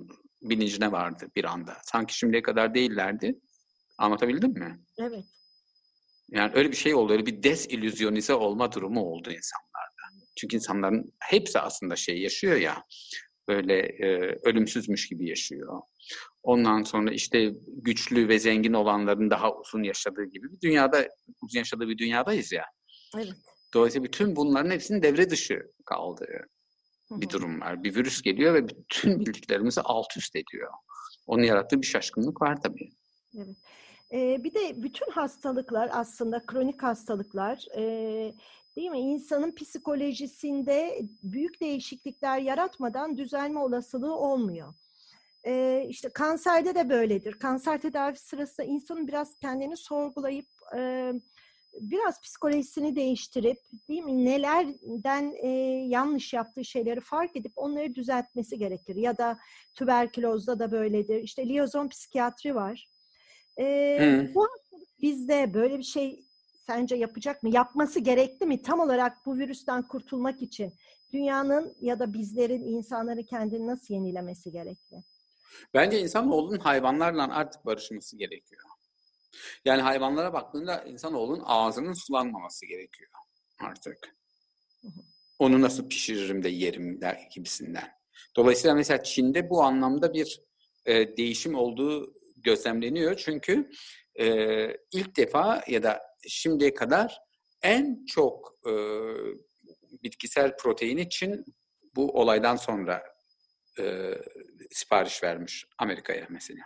bilincine vardı bir anda. Sanki şimdiye kadar değillerdi. Anlatabildim mi? Evet. Yani öyle bir şey oldu. Öyle bir desilüzyonize olma durumu oldu insanlarda. Çünkü insanların hepsi aslında şey yaşıyor ya. Böyle e, ölümsüzmüş gibi yaşıyor. Ondan sonra işte güçlü ve zengin olanların daha uzun yaşadığı gibi bir dünyada, uzun yaşadığı bir dünyadayız ya. Evet. Dolayısıyla bütün bunların hepsinin devre dışı kaldığı bir durum var. Bir virüs geliyor ve bütün bildiklerimizi alt üst ediyor. Onun yarattığı bir şaşkınlık var tabii. Evet. Ee, bir de bütün hastalıklar aslında kronik hastalıklar e, değil mi? İnsanın psikolojisinde büyük değişiklikler yaratmadan düzelme olasılığı olmuyor. Ee, işte kanserde de böyledir. Kanser tedavisi sırasında insanın biraz kendini sorgulayıp e, biraz psikolojisini değiştirip değil mi? Nelerden e, yanlış yaptığı şeyleri fark edip onları düzeltmesi gerekir. Ya da tüberkülozda da böyledir. İşte liyozom psikiyatri var. Ee, bu bizde böyle bir şey sence yapacak mı? Yapması gerekli mi? Tam olarak bu virüsten kurtulmak için dünyanın ya da bizlerin, insanların kendini nasıl yenilemesi gerekli? Bence insanoğlunun hayvanlarla artık barışması gerekiyor. Yani hayvanlara baktığında insanoğlunun ağzının sulanmaması gerekiyor artık. Onu nasıl pişiririm de yerim der gibisinden. Dolayısıyla mesela Çin'de bu anlamda bir e, değişim olduğu gözlemleniyor. Çünkü e, ilk defa ya da şimdiye kadar en çok e, bitkisel protein için bu olaydan sonra e, sipariş vermiş Amerika'ya mesela.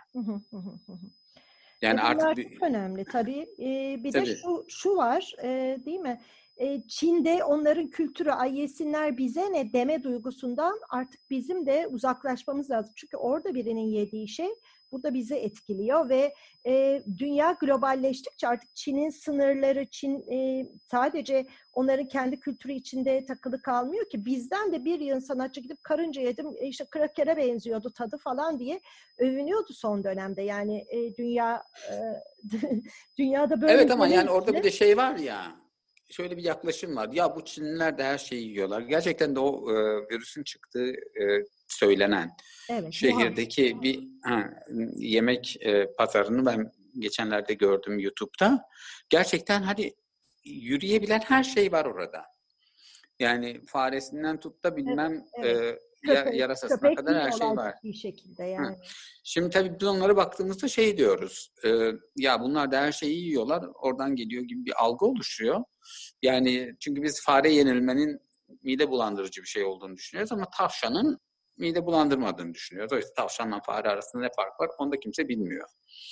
Yani e artık bir... çok önemli tabii. Ee, bir tabii. de şu şu var, e, değil mi? E, Çin'de onların kültürü ay yesinler bize ne deme duygusundan artık bizim de uzaklaşmamız lazım. Çünkü orada birinin yediği şey burada bizi etkiliyor ve e, dünya globalleştikçe artık Çin'in sınırları, Çin e, sadece onların kendi kültürü içinde takılı kalmıyor ki. Bizden de bir yıl sanatçı gidip karınca yedim, işte krakere benziyordu tadı falan diye övünüyordu son dönemde. Yani e, dünya e, dünyada böyle. Evet ama yani orada bir de şey var ya, şöyle bir yaklaşım var. Ya bu Çinliler de her şeyi yiyorlar. Gerçekten de o e, virüsün çıktığı e, söylenen evet, şehirdeki muhakkak. bir ha, yemek e, pazarını ben geçenlerde gördüm YouTube'da. Gerçekten hani yürüyebilen her şey var orada. Yani faresinden tut da bilmem evet, evet. E, köpek, yarasasına köpek kadar her şey var. Bir şekilde yani. Ha. Şimdi tabii biz onlara baktığımızda şey diyoruz. E, ya bunlar da her şeyi yiyorlar. Oradan geliyor gibi bir algı oluşuyor. Yani çünkü biz fare yenilmenin mide bulandırıcı bir şey olduğunu düşünüyoruz ama tavşanın mide bulandırmadığını düşünüyoruz. Oysa tavşanla fare arasında ne fark var onu da kimse bilmiyor.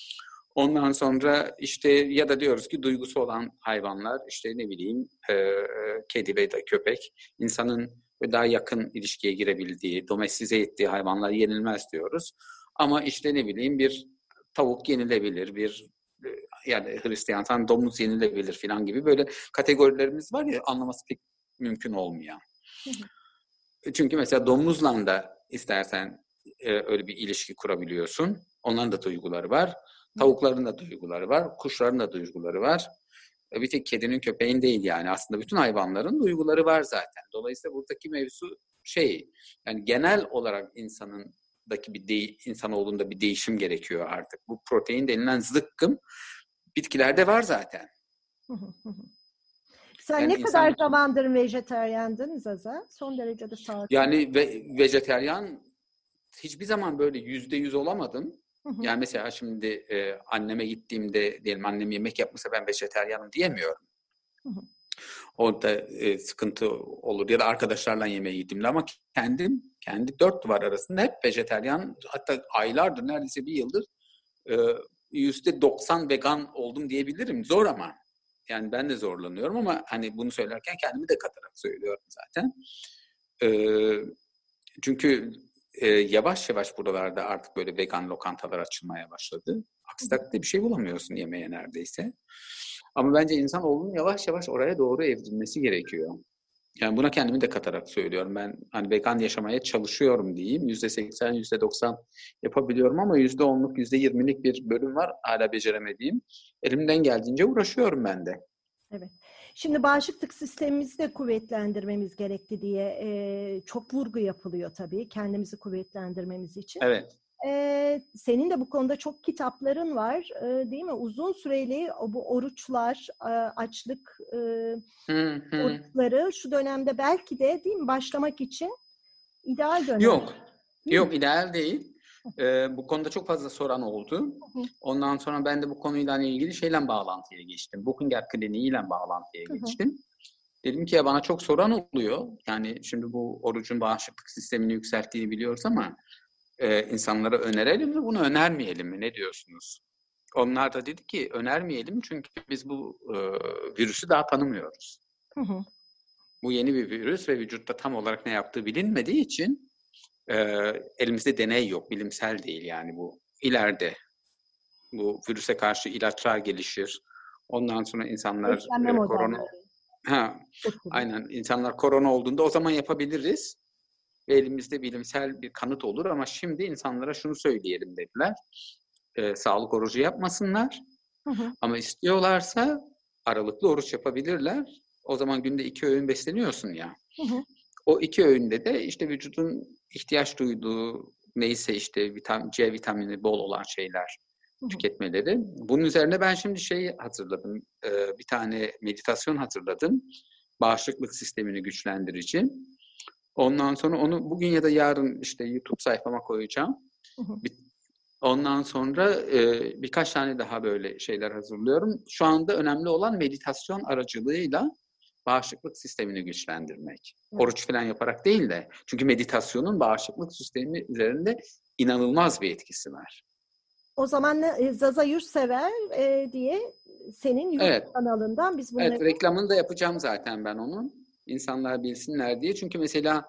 Ondan sonra işte ya da diyoruz ki duygusu olan hayvanlar işte ne bileyim e, kedi ve da köpek insanın daha yakın ilişkiye girebildiği, domestize ettiği hayvanlar yenilmez diyoruz. Ama işte ne bileyim bir tavuk yenilebilir, bir yani Hristiyansan domuz yenilebilir falan gibi böyle kategorilerimiz var ya anlaması pek mümkün olmayan. Hı hı. Çünkü mesela domuzla da istersen e, öyle bir ilişki kurabiliyorsun. Onların da duyguları var. Tavukların da duyguları var. Kuşların da duyguları var. E, bir tek kedinin köpeğin değil yani. Aslında bütün hayvanların duyguları var zaten. Dolayısıyla buradaki mevzu şey yani genel olarak insanın daki bir de, insanoğlunda bir değişim gerekiyor artık. Bu protein denilen zıkkım bitkilerde var zaten. Sen yani ne insan... kadar zamandır vejeteryandın Zaza? Son derece de sağlıklı. Yani ve, vejeteryan hiçbir zaman böyle yüzde yüz olamadım. Hı hı. Yani mesela şimdi e, anneme gittiğimde diyelim annem yemek yapmışsa ben vejeteryanım diyemiyorum. Hı hı. Orada e, sıkıntı olur ya da arkadaşlarla yemeğe gittiğimde ama kendim kendi dört duvar arasında hep vejeteryan hatta aylardır neredeyse bir yıldır e, yüzde doksan vegan oldum diyebilirim. Zor ama yani ben de zorlanıyorum ama hani bunu söylerken kendimi de katarak söylüyorum zaten. E, çünkü e, yavaş yavaş buralarda artık böyle vegan lokantalar açılmaya başladı. Aksi takdirde bir şey bulamıyorsun yemeğe neredeyse. Ama bence insanoğlunun yavaş yavaş oraya doğru evrilmesi gerekiyor. Yani buna kendimi de katarak söylüyorum. Ben hani vegan yaşamaya çalışıyorum diyeyim. yüzde seksen, yüzde doksan yapabiliyorum ama yüzde onluk, yüzde yirmilik bir bölüm var hala beceremediğim. Elimden geldiğince uğraşıyorum ben de. Evet. Şimdi bağışıklık sistemimizi de kuvvetlendirmemiz gerekli diye e, çok vurgu yapılıyor tabii kendimizi kuvvetlendirmemiz için. Evet. e, senin de bu konuda çok kitapların var, e, değil mi? Uzun süreli bu oruçlar, e, açlık e, hı hı. oruçları şu dönemde belki de, değil mi, başlamak için ideal dönem. Yok, yok ideal değil. Ee, bu konuda çok fazla soran oldu. Ondan sonra ben de bu konuyla ilgili şeyle bağlantıya geçtim. Buchinger Kliniği ile bağlantıya geçtim. Dedim ki ya bana çok soran oluyor. Yani şimdi bu orucun bağışıklık sistemini yükselttiğini biliyoruz ama e, insanlara önerelim mi, bunu önermeyelim mi? Ne diyorsunuz? Onlar da dedi ki önermeyelim çünkü biz bu e, virüsü daha tanımıyoruz. Hı hı. Bu yeni bir virüs ve vücutta tam olarak ne yaptığı bilinmediği için e, elimizde deney yok, bilimsel değil yani bu. İleride bu virüse karşı ilaçlar gelişir. Ondan sonra insanlar e, korona ha, aynen insanlar korona olduğunda o zaman yapabiliriz. Ve elimizde bilimsel bir kanıt olur ama şimdi insanlara şunu söyleyelim dediler. E, sağlık orucu yapmasınlar. Hı hı. Ama istiyorlarsa aralıklı oruç yapabilirler. O zaman günde iki öğün besleniyorsun ya. Hı hı. O iki öğünde de işte vücudun ihtiyaç duyduğu neyse işte vitamin, C vitamini bol olan şeyler hı hı. tüketmeleri. Bunun üzerine ben şimdi şey hazırladım. E, bir tane meditasyon hazırladım. Bağışıklık sistemini güçlendirici. Ondan sonra onu bugün ya da yarın işte YouTube sayfama koyacağım. Hı hı. Ondan sonra e, birkaç tane daha böyle şeyler hazırlıyorum. Şu anda önemli olan meditasyon aracılığıyla bağışıklık sistemini güçlendirmek. Evet. Oruç falan yaparak değil de. Çünkü meditasyonun bağışıklık sistemi üzerinde inanılmaz bir etkisi var. O zaman Zaza Yurtsever e, diye senin YouTube evet. kanalından biz bunları... Evet, reklamını da yapacağım zaten ben onun. İnsanlar bilsinler diye. Çünkü mesela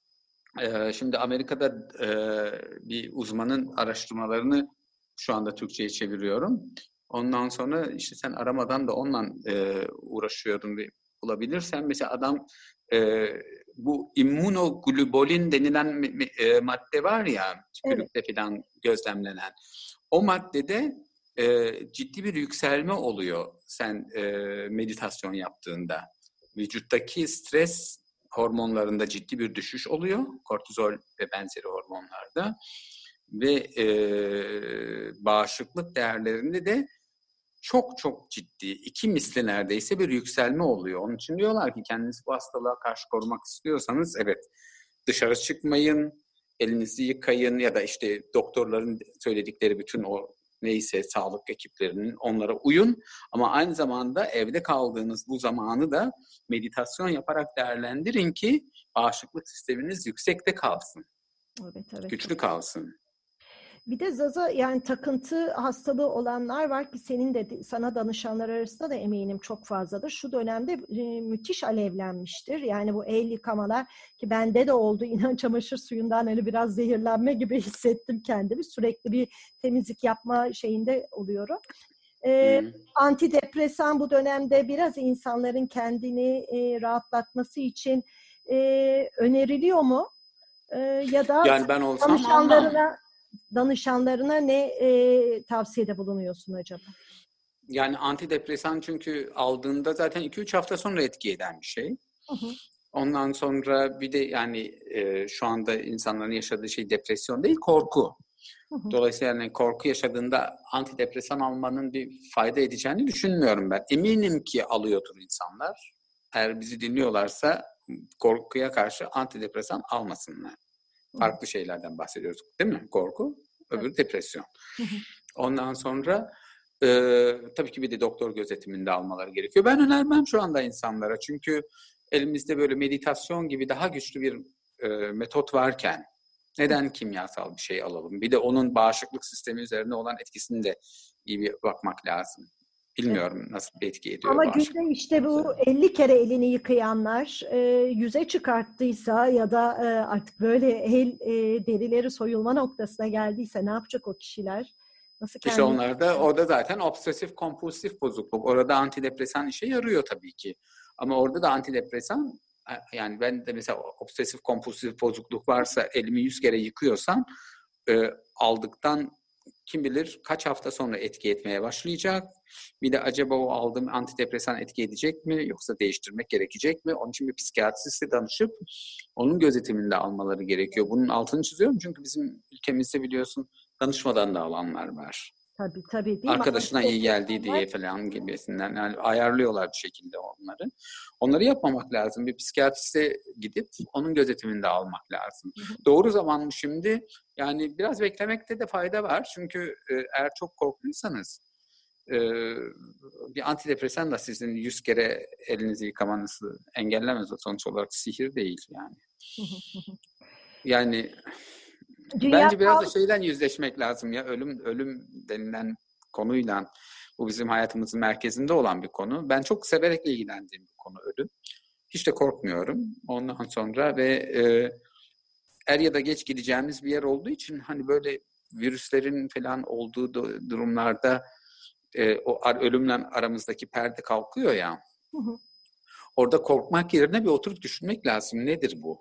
e, şimdi Amerika'da e, bir uzmanın araştırmalarını şu anda Türkçe'ye çeviriyorum. Ondan sonra işte sen aramadan da onunla e, uğraşıyordun ve bulabilirsen. Mesela adam e, bu immunoglobulin denilen e, madde var ya, tükürükte evet. falan gözlemlenen. O maddede e, ciddi bir yükselme oluyor sen e, meditasyon yaptığında. Vücuttaki stres hormonlarında ciddi bir düşüş oluyor. Kortizol ve benzeri hormonlarda. Ve e, bağışıklık değerlerinde de çok çok ciddi, iki misli neredeyse bir yükselme oluyor. Onun için diyorlar ki kendinizi bu hastalığa karşı korumak istiyorsanız evet dışarı çıkmayın, elinizi yıkayın ya da işte doktorların söyledikleri bütün o neyse sağlık ekiplerinin onlara uyun. Ama aynı zamanda evde kaldığınız bu zamanı da meditasyon yaparak değerlendirin ki bağışıklık sisteminiz yüksekte kalsın. Evet, evet. Güçlü kalsın. Bir de Zaza, yani takıntı hastalığı olanlar var ki senin de sana danışanlar arasında da eminim çok fazladır. Şu dönemde e, müthiş alevlenmiştir. Yani bu el yıkamalar ki bende de oldu. İnan çamaşır suyundan hani biraz zehirlenme gibi hissettim kendimi. Sürekli bir temizlik yapma şeyinde oluyorum. E, hmm. Antidepresan bu dönemde biraz insanların kendini e, rahatlatması için e, öneriliyor mu? E, ya da yani ben olsam danışanlarına almam. danışanlarına ne e, tavsiyede bulunuyorsun acaba? Yani antidepresan çünkü aldığında zaten iki üç hafta sonra etki eden bir şey. Hı hı. Ondan sonra bir de yani e, şu anda insanların yaşadığı şey depresyon değil, korku. Hı hı. Dolayısıyla yani korku yaşadığında antidepresan almanın bir fayda edeceğini düşünmüyorum ben. Eminim ki alıyordur insanlar. Eğer bizi dinliyorlarsa korkuya karşı antidepresan almasınlar. Farklı şeylerden bahsediyoruz değil mi? Korku, öbürü evet. depresyon. Hı hı. Ondan sonra e, tabii ki bir de doktor gözetiminde almaları gerekiyor. Ben önermem şu anda insanlara. Çünkü elimizde böyle meditasyon gibi daha güçlü bir e, metot varken neden kimyasal bir şey alalım? Bir de onun bağışıklık sistemi üzerine olan etkisini de iyi bir bakmak lazım. Bilmiyorum evet. nasıl bir etki ediyor. Ama günde işte bu elli kere elini yıkayanlar e, yüze çıkarttıysa ya da e, artık böyle el e, derileri soyulma noktasına geldiyse ne yapacak o kişiler? Nasıl kendini... İşte onlarda orada zaten obsesif kompulsif bozukluk. Orada antidepresan işe yarıyor tabii ki. Ama orada da antidepresan yani ben de mesela obsesif kompulsif bozukluk varsa elimi yüz kere yıkıyorsam e, aldıktan kim bilir kaç hafta sonra etki etmeye başlayacak. Bir de acaba o aldığım antidepresan etki edecek mi yoksa değiştirmek gerekecek mi? Onun için bir psikiyatriste danışıp onun gözetiminde almaları gerekiyor. Bunun altını çiziyorum çünkü bizim ülkemizde biliyorsun danışmadan da alanlar var. Tabii tabii değil Arkadaşına mi? iyi geldiği diye falan gibisinden yani ayarlıyorlar bir şekilde onları. Onları yapmamak lazım. Bir psikiyatriste gidip onun gözetiminde almak lazım. Hı hı. Doğru zaman mı şimdi? Yani biraz beklemekte de fayda var. Çünkü e, eğer çok korktuysanız e, bir antidepresan da sizin yüz kere elinizi yıkamanızı engellemez. O sonuç olarak sihir değil yani. Yani Dünya bence biraz da şeyden yüzleşmek lazım ya. Ölüm ölüm denilen konuyla, bu bizim hayatımızın merkezinde olan bir konu. Ben çok severek ilgilendiğim bir konu ölüm. Hiç de korkmuyorum ondan sonra ve e, er ya da geç gideceğimiz bir yer olduğu için hani böyle virüslerin falan olduğu durumlarda e, o ölümle aramızdaki perde kalkıyor ya. Hı hı. Orada korkmak yerine bir oturup düşünmek lazım. Nedir bu?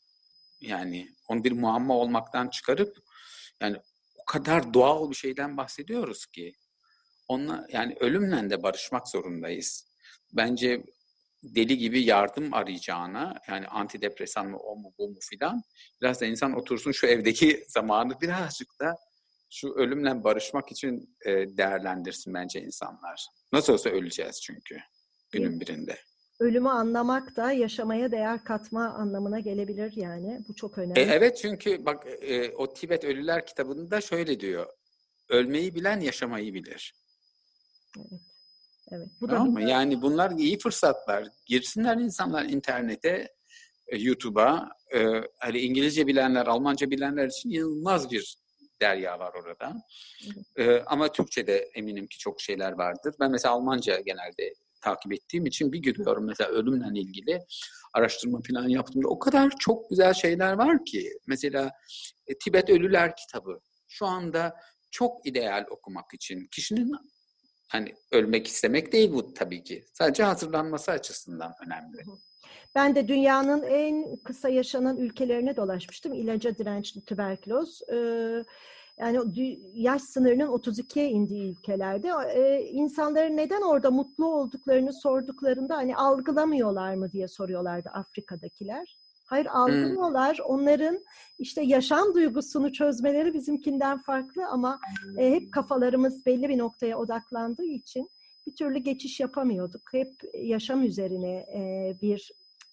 Yani onu bir muamma olmaktan çıkarıp yani o kadar doğal bir şeyden bahsediyoruz ki onunla yani ölümle de barışmak zorundayız. Bence deli gibi yardım arayacağına yani antidepresan mı o mu bu mu filan biraz da insan otursun şu evdeki zamanı birazcık da şu ölümle barışmak için değerlendirsin bence insanlar. Nasıl olsa öleceğiz çünkü günün birinde. Ölümü anlamak da yaşamaya değer katma anlamına gelebilir yani. Bu çok önemli. E, evet çünkü bak e, o Tibet Ölüler kitabında şöyle diyor. Ölmeyi bilen yaşamayı bilir. Evet. Evet. Bu tamam da mı? Yani bunlar iyi fırsatlar. Girsinler insanlar internete, e, YouTube'a. E, hani İngilizce bilenler, Almanca bilenler için inanılmaz bir derya var orada. Evet. E, ama Türkçe'de eminim ki çok şeyler vardır. Ben mesela Almanca genelde takip ettiğim için bir görüyorum mesela ölümle ilgili araştırma falan yaptığımda o kadar çok güzel şeyler var ki. Mesela e, Tibet Ölüler kitabı şu anda çok ideal okumak için. Kişinin hani ölmek istemek değil bu tabii ki. Sadece hazırlanması açısından önemli. Ben de dünyanın en kısa yaşanan ülkelerine dolaşmıştım. İlaca dirençli tüberküloz. Ee, Yani yaş sınırının otuz ikiye indiği ülkelerde e, insanların neden orada mutlu olduklarını sorduklarında hani algılamıyorlar mı diye soruyorlardı Afrika'dakiler. Hayır algılıyorlar. Hmm. Onların işte yaşam duygusunu çözmeleri bizimkinden farklı ama e, hep kafalarımız belli bir noktaya odaklandığı için bir türlü geçiş yapamıyorduk. Hep yaşam üzerine e, bir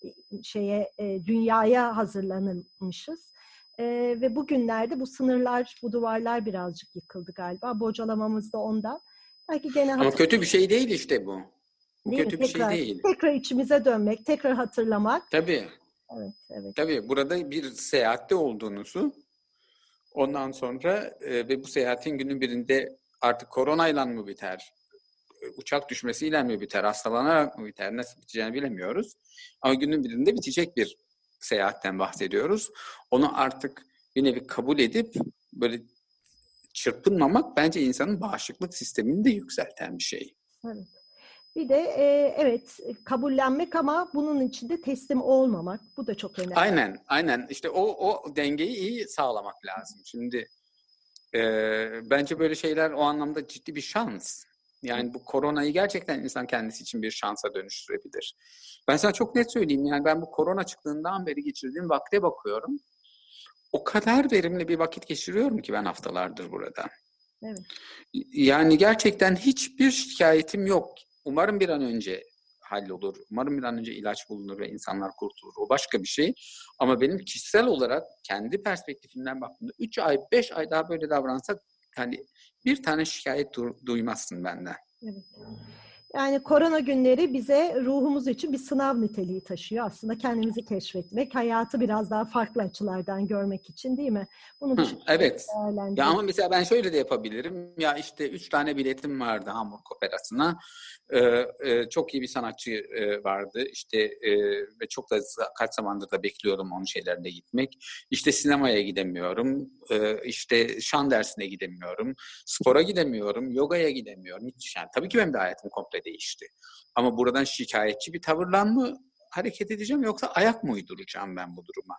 şeye e, dünyaya hazırlanılmışız. Ee, ve bugünlerde bu sınırlar, bu duvarlar birazcık yıkıldı galiba. Bocalamamız da ondan. Belki gene Ama kötü bir şey değil işte bu. Bu değil kötü mi? bir tekrar, şey değil. Tekrar içimize dönmek, tekrar hatırlamak. Tabii. Evet, evet. Tabii burada bir seyahatte olduğunuzu ondan sonra e, ve bu seyahatin günün birinde artık koronayla mı biter? Uçak düşmesiyle mi biter? Hastalanarak mı biter? Nasıl biteceğini bilemiyoruz. Ama günün birinde bitecek bir seyahatten bahsediyoruz. Onu artık bir nevi kabul edip böyle çırpınmamak bence insanın bağışıklık sistemini de yükselten bir şey. Evet. Bir de e, evet kabullenmek ama bunun içinde teslim olmamak. Bu da çok önemli. Aynen, aynen. İşte o o dengeyi iyi sağlamak lazım. Şimdi e, bence böyle şeyler o anlamda ciddi bir şans. Yani bu koronayı gerçekten insan kendisi için bir şansa dönüştürebilir. Ben sana çok net söyleyeyim. Yani ben bu korona çıktığından beri geçirdiğim vakte bakıyorum. O kadar verimli bir vakit geçiriyorum ki ben haftalardır burada. Evet. Yani gerçekten hiçbir şikayetim yok. Umarım bir an önce hallolur. Umarım bir an önce ilaç bulunur ve insanlar kurtulur. O başka bir şey. Ama benim kişisel olarak kendi perspektifimden baktığımda üç ay, beş ay daha böyle davransak hani bir tane şikayet du- duymazsın benden. Evet. Yani korona günleri bize ruhumuz için bir sınav niteliği taşıyor. Aslında kendimizi keşfetmek, hayatı biraz daha farklı açılardan görmek için değil mi? Bunu Hı, evet. Ya ama şey. mesela ben şöyle de yapabilirim. Ya işte üç tane biletim vardı Hamburg Operası'na. Ee, e, çok iyi bir sanatçı e, vardı. İşte e, ve çok da kaç zamandır da bekliyordum onun şeylerine gitmek. İşte sinemaya gidemiyorum. Ee, işte şan dersine gidemiyorum. Spora gidemiyorum. Yogaya gidemiyorum. Hiç, yani, tabii ki benim de hayatım komple değişti. Ama buradan şikayetçi bir tavırla mı hareket edeceğim yoksa ayak mı uyduracağım ben bu duruma?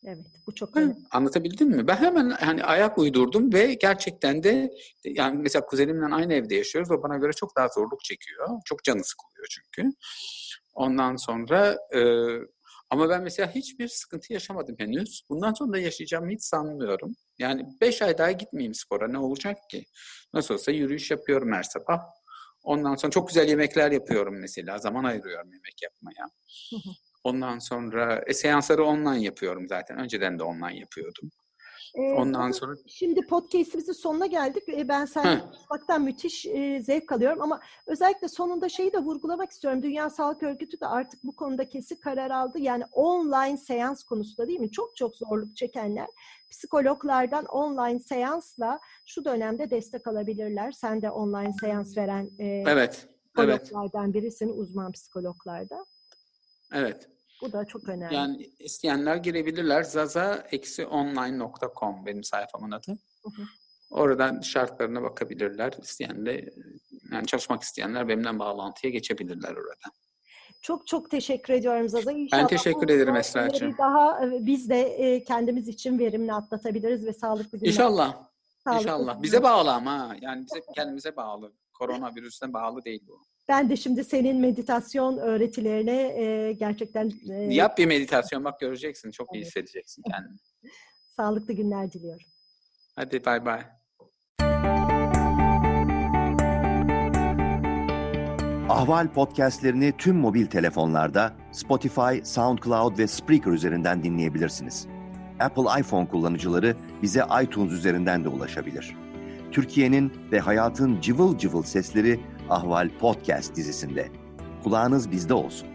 Evet, bu çok önemli. Anlatabildim mi? Ben hemen hani ayak uydurdum ve gerçekten de yani mesela kuzenimle aynı evde yaşıyoruz. O bana göre çok daha zorluk çekiyor. Çok canı sıkılıyor çünkü. Ondan sonra e, ama ben mesela hiçbir sıkıntı yaşamadım henüz. Bundan sonra da yaşayacağımı hiç sanmıyorum. Yani beş ay daha gitmeyeyim spora, ne olacak ki? Nasıl olsa yürüyüş yapıyorum her sabah. Ondan sonra çok güzel yemekler yapıyorum mesela. Zaman ayırıyorum yemek yapmaya. Ondan sonra e, seansları online yapıyorum zaten. Önceden de online yapıyordum. Ondan sonra... Şimdi podcast'imizin sonuna geldik. Ben seninle konuşmaktan müthiş e, zevk alıyorum ama özellikle sonunda şeyi de vurgulamak istiyorum. Dünya Sağlık Örgütü de artık bu konuda kesin karar aldı. Yani online seans konusunda, değil mi? Çok çok zorluk çekenler psikologlardan online seansla şu dönemde destek alabilirler. Sen de online seans veren e, evet, psikologlardan evet. birisin, uzman psikologlarda. Evet. Bu da çok önemli. Yani isteyenler girebilirler. zaza online nokta com benim sayfamın adı. Hı hı. Oradan şartlarına bakabilirler. İsteyen de, yani çalışmak isteyenler benimle bağlantıya geçebilirler orada. Çok çok teşekkür ediyorum Zaza. İnşallah ben teşekkür ederim Esra'cığım. Daha biz de kendimiz için verimli atlatabiliriz ve sağlıklı günler. İnşallah. Sağlıklı İnşallah. günler. Bize bağlı ama. Yani bize kendimize bağlı. Koronavirüsüne bağlı değil bu. Ben de şimdi senin meditasyon öğretilerine e, gerçekten... E, Yap bir meditasyon, bak göreceksin. Çok evet. iyi hissedeceksin kendini. Sağlıklı günler diliyorum. Hadi bay bay. Ahval podcastlerini tüm mobil telefonlarda Spotify, SoundCloud ve Spreaker üzerinden dinleyebilirsiniz. Apple iPhone kullanıcıları bize iTunes üzerinden de ulaşabilir. Türkiye'nin ve hayatın cıvıl cıvıl sesleri Ahval Podcast dizisinde. Kulağınız bizde olsun.